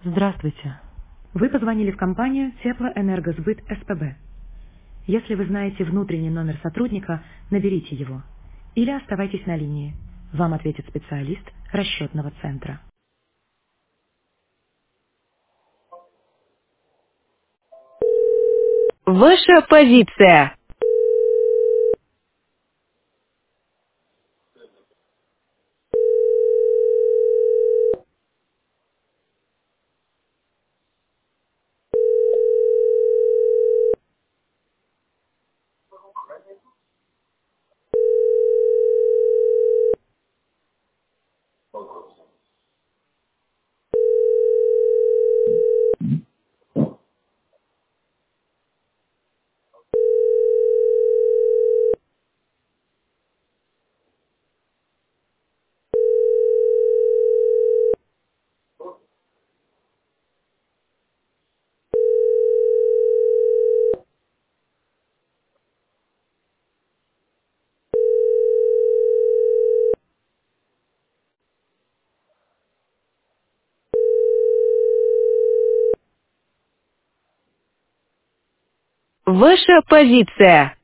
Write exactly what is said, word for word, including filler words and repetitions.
Здравствуйте. Вы позвонили в компанию Теплоэнергосбыт СПБ. Если вы знаете внутренний номер сотрудника, наберите его. Или оставайтесь на линии. Вам ответит специалист расчетного центра. Ваша позиция. Ваша позиция.